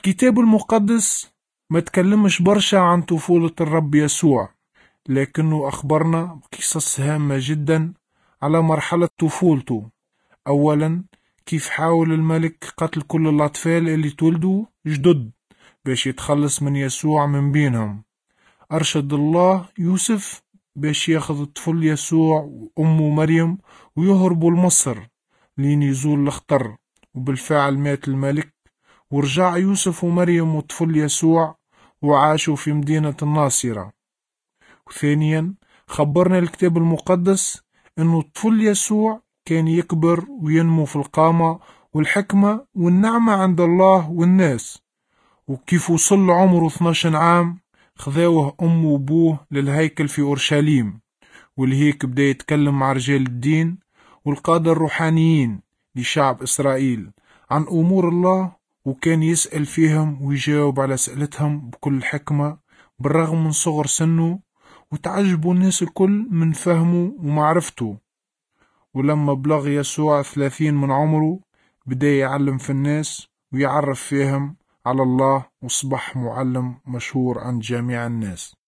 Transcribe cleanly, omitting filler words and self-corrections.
الكتاب المقدس ما تكلمش برشا عن طفولة الرب يسوع، لكنه أخبرنا بقصص هامة جدا على مرحلة طفولته. أولا، كيف حاول الملك قتل كل الأطفال اللي تولدوا جدد باش يتخلص من يسوع من بينهم. أرشد الله يوسف باش ياخذ الطفل يسوع وأمه مريم ويهربوا لمصر لين يزول الخطر، وبالفعل مات الملك ورجع يوسف ومريم وطفل يسوع وعاشوا في مدينة الناصرة. وثانيا، خبرنا الكتاب المقدس أنه الطفل يسوع كان يكبر وينمو في القامة والحكمة والنعمة عند الله والناس، وكيف وصل عمره 12 عام خذاوه أمه وأبوه للهيكل في أورشليم، ولهيك بدأ يتكلم مع رجال الدين والقادة الروحانيين لشعب إسرائيل عن أمور الله، وكان يسأل فيهم ويجاوب على أسئلتهم بكل حكمة بالرغم من صغر سنه، وتعجبوا الناس الكل من فهمه ومعرفته. ولما بلغ يسوع 30 من عمره بدأ يعلم في الناس ويعرف فيهم على الله، وصبح معلم مشهور عند جميع الناس.